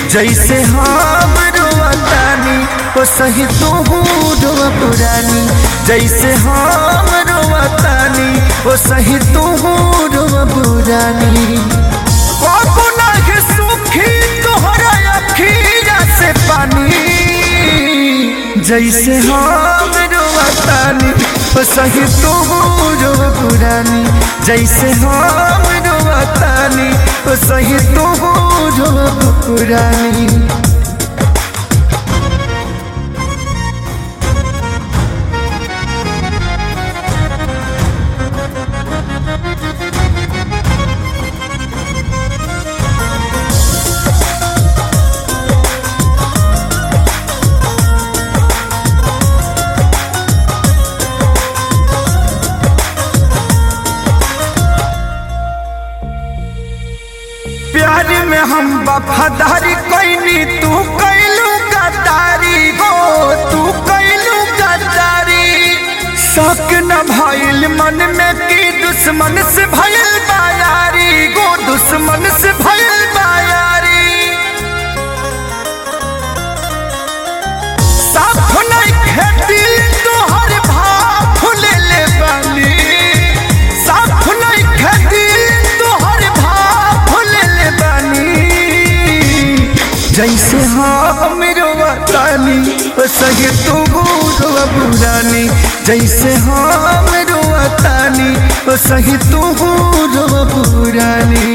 जैसे हम रोवतानी ओ सही तू रोवा पुरानी। जैसे हम रोवतानी ओ सही तू रोवा पुरानी। बाबू नागे सुखी तोहरा अखिया से पानी। जैसे हम रोवतानी ओ सही तू रोवा पुरानी। जैसे हम रोवतानी ओ सही तू रोवा पुरानी। प्यार में हम वफादारी कैनी तू कैलू गद्दारी गो। तू कैलू गद्दारी शक न भइल मन में कि दुश्मन से भइल बायारी गो। दुश्मन से भइल बायारी साफ नहीं खेती तोहर भाव ले ले बानी। साफ नहीं खेती जैसे हम रोवतानी ओ सही तू रोवा पुरानी। जैसे हम रोवतानी ओ सही तू रोवा पुरानी।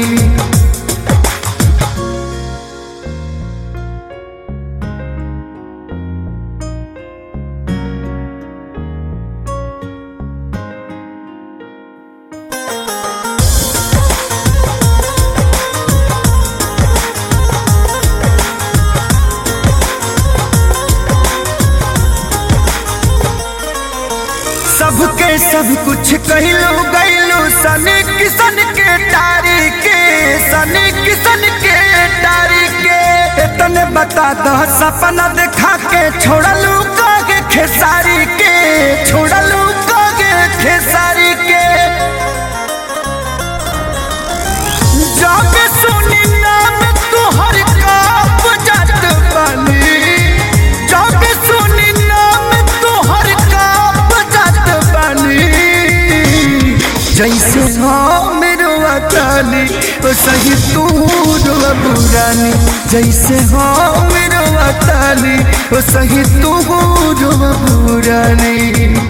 सबके सब कुछ कहलू गैलू सनी किसन के टारी के। सनी किसन के टारी के इतने बता दो सपना देखा के छोड़लू कागे खेसारी के। छोड़लू कागे खेसारी के जब सुनी नाम तुहर काप जात बानी। जब सुनी नाम तुहर जैसे हम रोवतानी ओ सही तू रोवा पुरानी। जैसे हम रोवतानी ओ सही तू रोवा पुरानी।